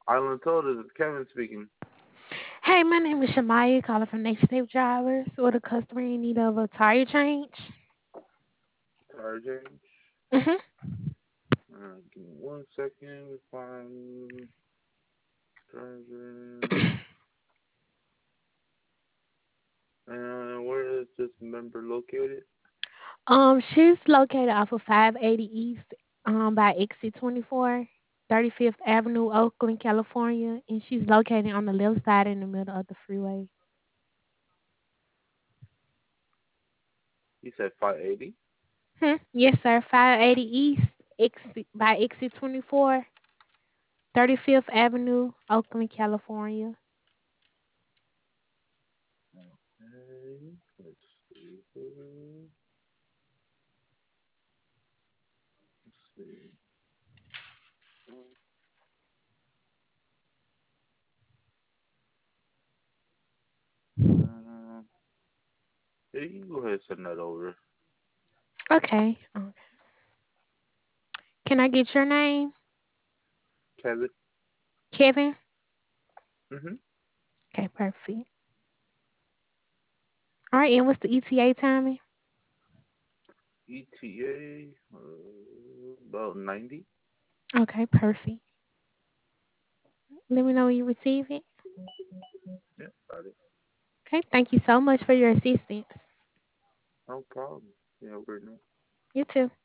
Island told us it's Kevin speaking. Hey, my name is Shamaya, calling from Nation Tape Drivers, with a customer in need of a tire change. Tire change. hmm Give me 1 second. Find driver. And where is this member located? She's located off of 580 East, by exit 24, 35th Avenue, Oakland, California, and she's located on the left side in the middle of the freeway. He said 580. Yes, sir. 580 East, exit by exit 24, 35th Avenue, Oakland, California. Okay. Let's see here. Let's see. Uh, yeah, you can go ahead and send that over. Okay. Can I get your name? Kevin. Kevin? Mm-hmm. Okay, perfect. All right, and what's the ETA timing? ETA. About 90. Okay, perfect. Let me know when you receive it. Yeah, got it. Okay, thank you so much for your assistance. No problem. Yeah, we're You too.